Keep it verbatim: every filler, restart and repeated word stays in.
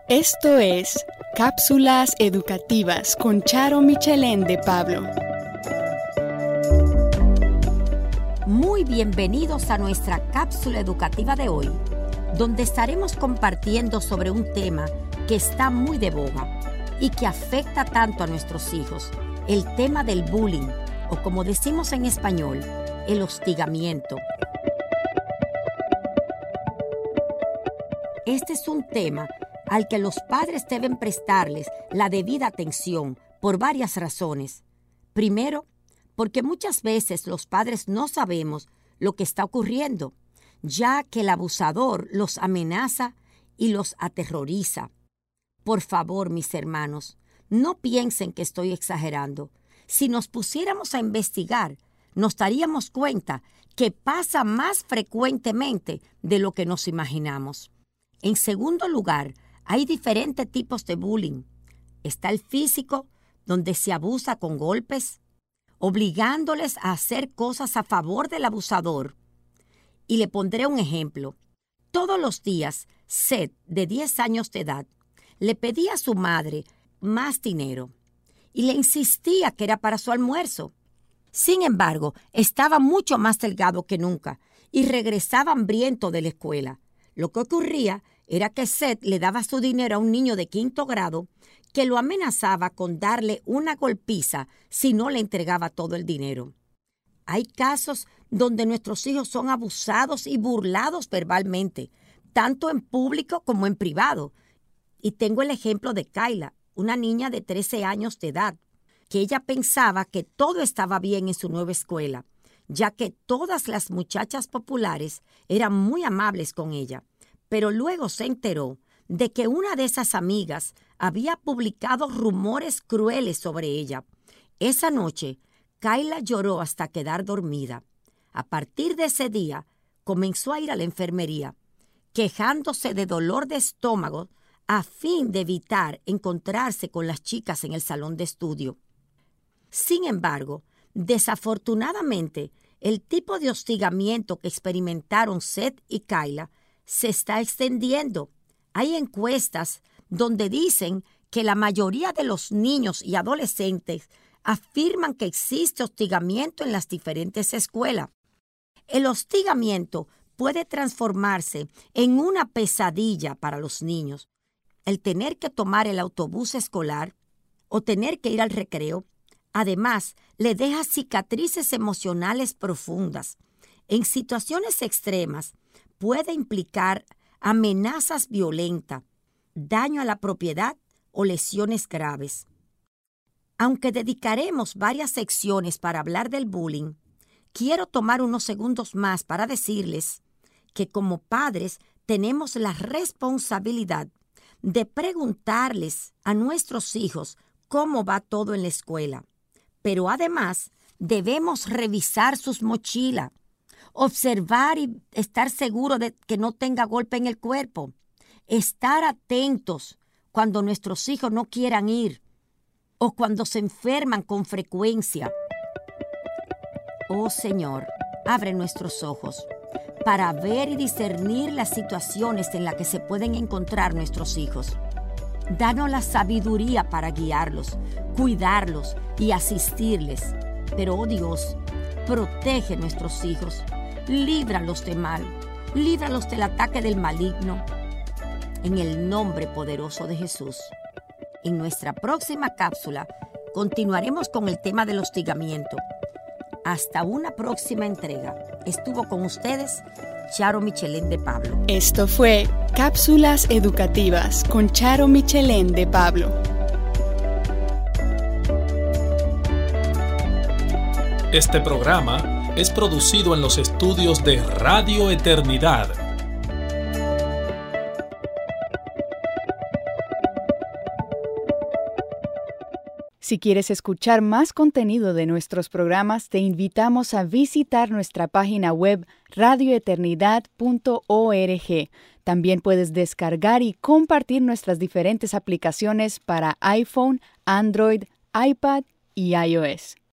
Esto es Cápsulas Educativas con Charo Michelén de Pablo. Muy bienvenidos a nuestra cápsula educativa de hoy, donde estaremos compartiendo sobre un tema que está muy de boga y que afecta tanto a nuestros hijos, el tema del bullying, o como decimos en español, el hostigamiento. Este es un tema al que los padres deben prestarles la debida atención por varias razones. Primero, porque muchas veces los padres no sabemos lo que está ocurriendo, ya que el abusador los amenaza y los aterroriza. Por favor, mis hermanos, no piensen que estoy exagerando. Si nos pusiéramos a investigar, nos daríamos cuenta que pasa más frecuentemente de lo que nos imaginamos. En segundo lugar, hay diferentes tipos de bullying. Está el físico, donde se abusa con golpes, obligándoles a hacer cosas a favor del abusador. Y le pondré un ejemplo. Todos los días, Seth, de diez años de edad, le pedía a su madre más dinero y le insistía que era para su almuerzo. Sin embargo, estaba mucho más delgado que nunca y regresaba hambriento de la escuela. Lo que ocurría era que Seth le daba su dinero a un niño de quinto grado que lo amenazaba con darle una golpiza si no le entregaba todo el dinero. Hay casos donde nuestros hijos son abusados y burlados verbalmente, tanto en público como en privado. Y tengo el ejemplo de Kayla, una niña de trece años de edad, que ella pensaba que todo estaba bien en su nueva escuela, ya que todas las muchachas populares eran muy amables con ella. Pero luego se enteró de que una de esas amigas había publicado rumores crueles sobre ella. Esa noche, Kayla lloró hasta quedar dormida. A partir de ese día, comenzó a ir a la enfermería, quejándose de dolor de estómago a fin de evitar encontrarse con las chicas en el salón de estudio. Sin embargo, desafortunadamente, el tipo de hostigamiento que experimentaron Seth y Kayla se está extendiendo. Hay encuestas donde dicen que la mayoría de los niños y adolescentes afirman que existe hostigamiento en las diferentes escuelas. El hostigamiento puede transformarse en una pesadilla para los niños. El tener que tomar el autobús escolar o tener que ir al recreo, además, le deja cicatrices emocionales profundas. En situaciones extremas, puede implicar amenazas violentas, daño a la propiedad o lesiones graves. Aunque dedicaremos varias secciones para hablar del bullying, quiero tomar unos segundos más para decirles que como padres tenemos la responsabilidad de preguntarles a nuestros hijos cómo va todo en la escuela. Pero además debemos revisar sus mochilas, observar y estar seguro de que no tenga golpe en el cuerpo. Estar atentos cuando nuestros hijos no quieran ir o cuando se enferman con frecuencia. Oh Señor, abre nuestros ojos para ver y discernir las situaciones en las que se pueden encontrar nuestros hijos. Danos la sabiduría para guiarlos, cuidarlos y asistirles. Pero, oh Dios, protege a nuestros hijos. Líbralos de mal, líbralos del ataque del maligno, en el nombre poderoso de Jesús. En nuestra próxima cápsula continuaremos con el tema del hostigamiento. Hasta una próxima entrega. Estuvo con ustedes Charo Michelén de Pablo. Esto fue Cápsulas Educativas con Charo Michelén de Pablo. Este programa es producido en los estudios de Radio Eternidad. Si quieres escuchar más contenido de nuestros programas, te invitamos a visitar nuestra página web radio eternidad punto org. También puedes descargar y compartir nuestras diferentes aplicaciones para iPhone, Android, iPad y iOS.